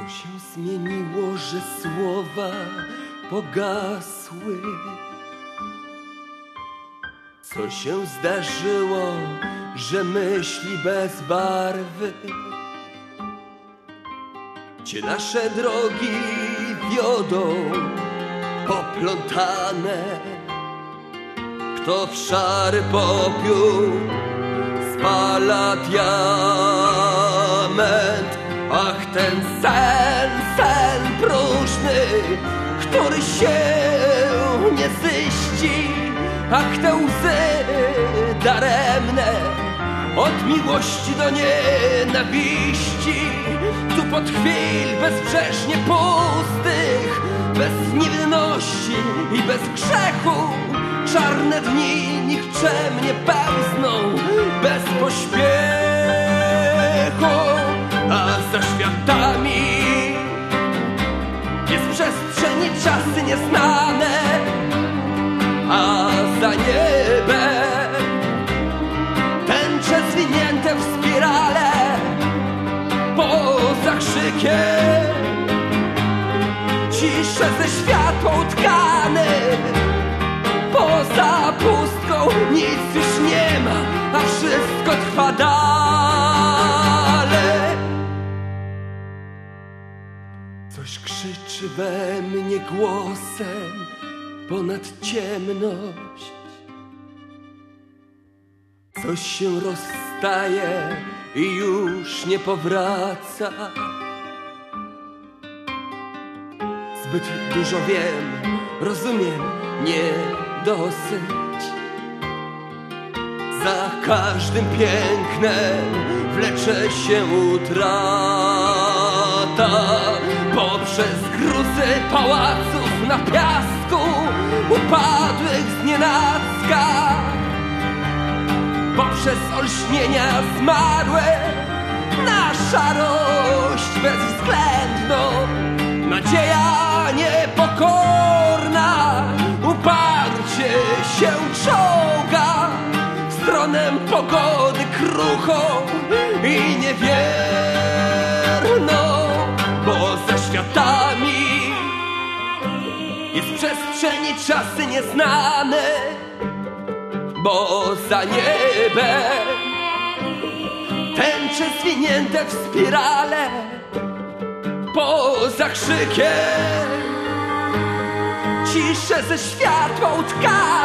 się zmieniło, że słowa pogasły? Co się zdarzyło, że myśli bez barwy? Gdzie nasze drogi wiodą poplątane? Kto w szary popiół spala diament? Ach, ten sen próżny, który się nie ziści. Ach, te łzy daremne, od miłości do nienawiści. Tu pod chwil bezbrzeżnie pustych, bez niewinności i bez grzechu, czarne dni nikczemnie pełzną bez pośpiechu. A za światami jest przestrzeń i czasy nieznane, a za niebem tęcze zwinięte w spirale. Poza krzykiem ciszę ze światła utkany. Poza pustką nic już nie ma, a wszystko trwa dalej. Coś krzyczy we mnie głosem ponad ciemność. Coś się rozstaje i już nie powraca. Zbyt dużo wiem, rozumiem, nie dosyć. Za każdym pięknem wlecze się utrata. Poprzez gruzy pałaców na piasku upadłych znienacka, poprzez olśnienia zmarłe na szarość bezwzględną. Nadzieja niepokorna uparcie się czołga w stronę pogody kruchą i niewierną. Poza światami jest przestrzeń i czasy nieznane, bo za niebem tęcze zwinięte w spirale. Poza krzykiem ciszę ze światła utkane.